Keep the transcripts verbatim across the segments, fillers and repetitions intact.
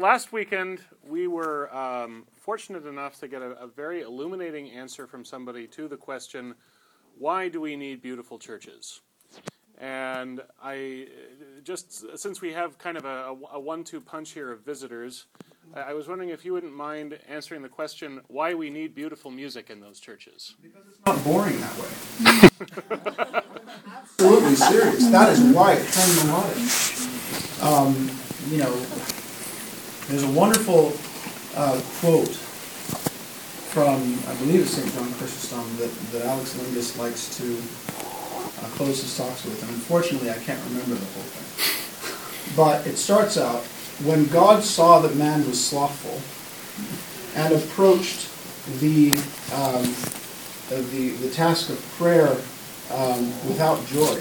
last weekend, we were um, fortunate enough to get a, a very illuminating answer from somebody to the question, why do we need beautiful churches? And I, just since we have kind of a, a one two punch here of visitors, I, I was wondering if you wouldn't mind answering the question, why we need beautiful music in those churches. Because it's not boring that way. Absolutely serious. That is why it's so melodic. Um, you know, there's a wonderful uh, quote from, I believe it's Saint John Chrysostom, that, that Alex Lindis likes to uh, close his talks with, and unfortunately I can't remember the whole thing. But it starts out, when God saw that man was slothful and approached the um, uh, the, the task of prayer um, without joy,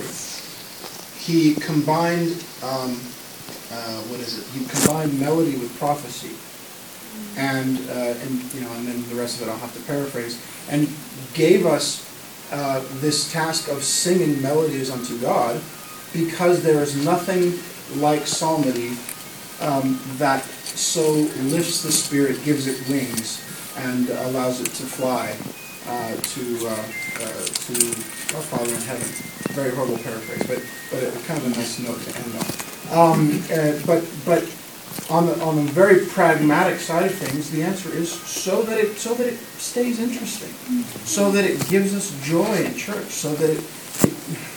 he combined um, Uh, what is it? He combined melody with prophecy, and uh, and you know, and then the rest of it I'll have to paraphrase. And gave us uh, this task of singing melodies unto God, because there is nothing like psalmody um, that so lifts the spirit, gives it wings, and allows it to fly uh, to uh, uh, to our Father in heaven. Very horrible paraphrase, but but it, kind of a nice note to end on. Um, uh, but but on the on the very pragmatic side of things, the answer is so that it so that it stays interesting, so that it gives us joy in church, so that it, it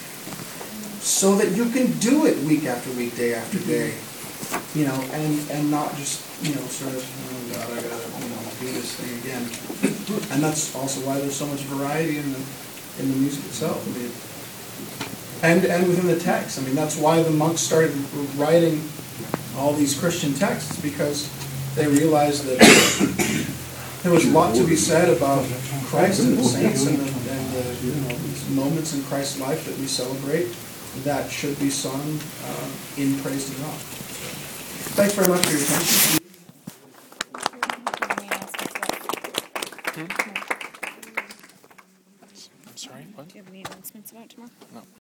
so that you can do it week after week, day after day, you know, and and not just you know sort of oh God, I gotta you know do this thing again, and that's also why there's so much variety in the in the music itself. I mean, And, and within the text. I mean, that's why the monks started writing all these Christian texts, because they realized that there was a lot to be said about Christ and the saints and the, and the you know, these moments in Christ's life that we celebrate that should be sung uh, in praise to God. Thanks very much for your attention. I'm sorry, what? Do you have any announcements about tomorrow? No.